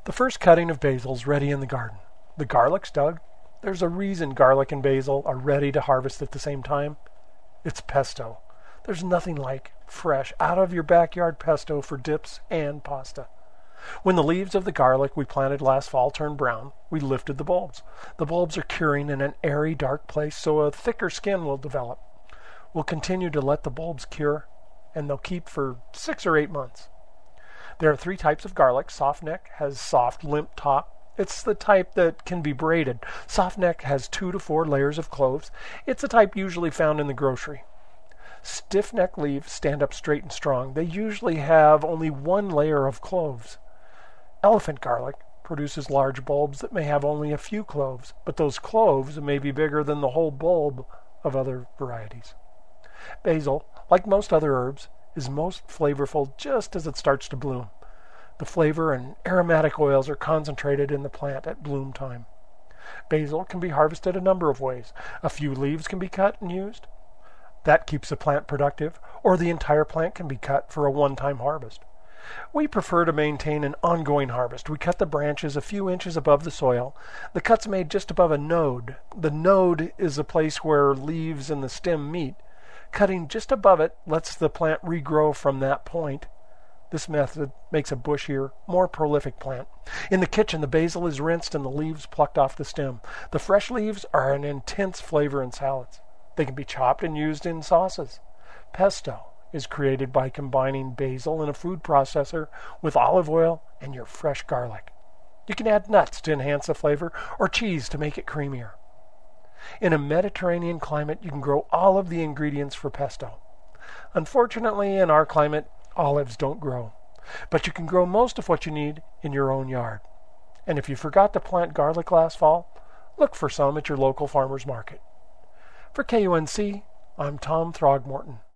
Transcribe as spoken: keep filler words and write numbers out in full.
The first cutting of basil's ready in the garden. The garlic's dug. There's a reason garlic and basil are ready to harvest at the same time. It's pesto. There's nothing like fresh, out of your backyard pesto for dips and pasta. When the leaves of the garlic we planted last fall turned brown, we lifted the bulbs. The bulbs are curing in an airy, dark place, so a thicker skin will develop. We'll continue to let the bulbs cure, and they'll keep for six or eight months. There are three types of garlic. Soft neck has soft, limp top. It's the type that can be braided. Soft neck has two to four layers of cloves. It's a type usually found in the grocery. Stiff neck leaves stand up straight and strong. They usually have only one layer of cloves. Elephant garlic produces large bulbs that may have only a few cloves, but those cloves may be bigger than the whole bulb of other varieties. Basil, like most other herbs, is most flavorful just as it starts to bloom. The flavor and aromatic oils are concentrated in the plant at bloom time. Basil can be harvested a number of ways. A few leaves can be cut and used. That keeps the plant productive, or the entire plant can be cut for a one-time harvest. We prefer to maintain an ongoing harvest. We cut the branches a few inches above the soil. The cut's made just above a node. The node is the place where leaves and the stem meet. Cutting just above it lets the plant regrow from that point. This method makes a bushier, more prolific plant. In the kitchen, the basil is rinsed and the leaves plucked off the stem. The fresh leaves are an intense flavor in salads. They can be chopped and used in sauces. Pesto is created by combining basil in a food processor with olive oil and your fresh garlic. You can add nuts to enhance the flavor or cheese to make it creamier. In a Mediterranean climate, you can grow all of the ingredients for pesto. Unfortunately, in our climate, olives don't grow, but you can grow most of what you need in your own yard. And if you forgot to plant garlic last fall, look for some at your local farmer's market. For K U N C, I'm Tom Throgmorton.